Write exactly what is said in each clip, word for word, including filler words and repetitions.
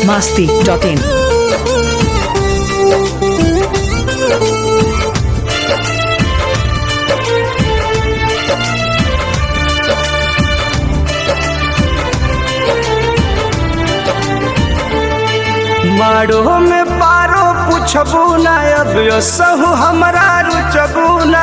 masti dot in. मारो में पारो पूछबू ना अब सहू हमरा रुचबू ना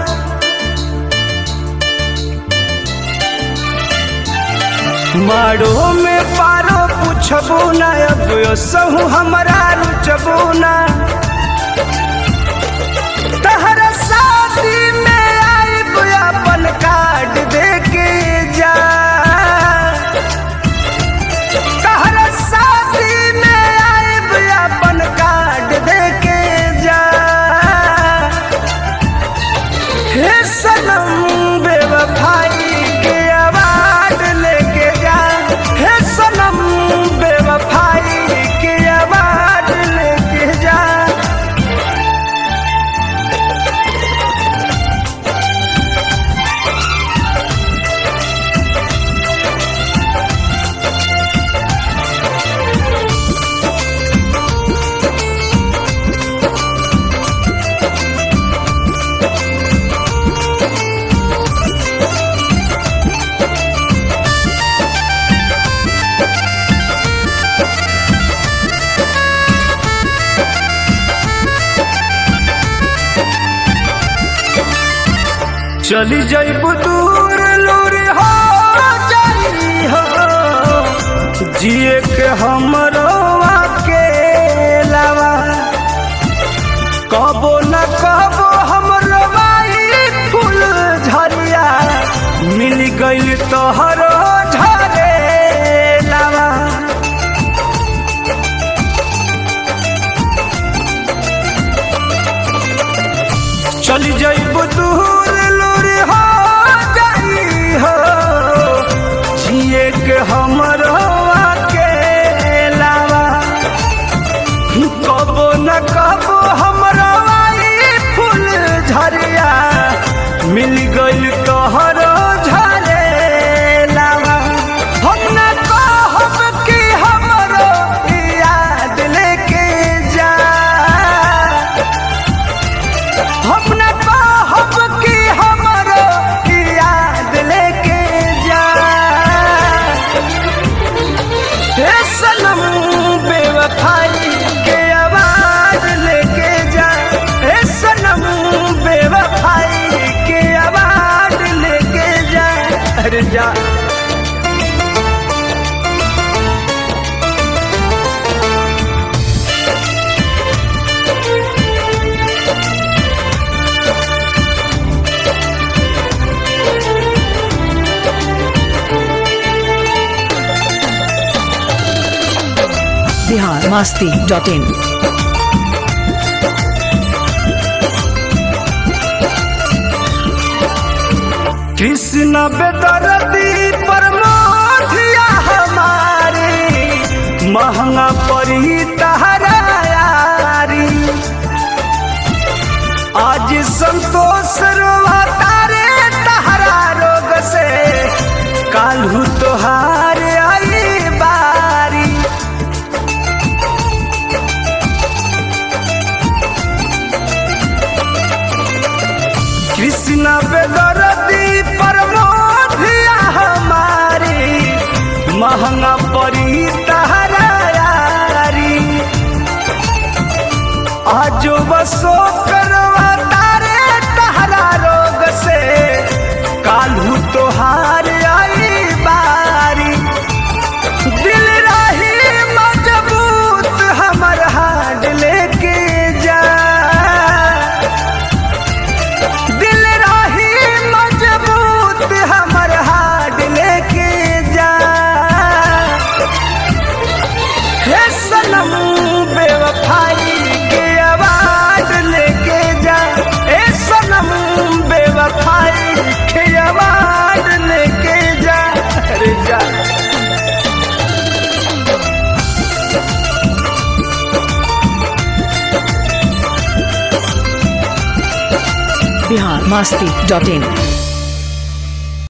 मारो में पारो पूछबू ना अब सहू हमरा रुचबू ना तहरा शादी में आइब अपन कार्ड दे के जा तहरा शादी में आइब अपन कार्ड दे के जा हे सनम बेवफाई के अवार्ड लेके जा हे सनम बेवफाई के अवार्ड लेके जा चली जाइबू दूर लूर हो जाई हो जिए के हमरो अकेलावा कबो न कबो हमरो बाई फूल झरिया मिल गइल तोहरो झरेलावा चली जाइबू दूर हो जाई हो जिए के हमरो अकेलावा कबो न कबो हमरो आई फूल झरिया मिल गइल तोहरो झरेलावा हम न कहब कि हमरो याद लेके जा हम न कहब कि हमरो याद लेके जा हे सनम बेवफाई के आवाज लेके जा हे सनम बेवफाई के आवाज लेके जा अरे जा Bihar masti dot in. Krishna बेदर्दी परमोधिया हमारी महंगा पड़ी तहरा यारी आज संतोष रोवा तारे तहरा रोग से काल्हू तोहार आई बारी कृष्ण बेदर्दी परमोधिया हमारी महंगा पड़ी तहरा यारी आज बसो करवा तारे तहरा रोग से काल्हू तोहार आई बारी दिल रही मजबूत हमर हाड लेके जा दिल रही मजबूत हमर हाड लेके जा हे सनम बेवफाई के आवाज लेके जा हे सनम बेवफाई के आवाज लेके जा अरे जा Bihar masti dot in.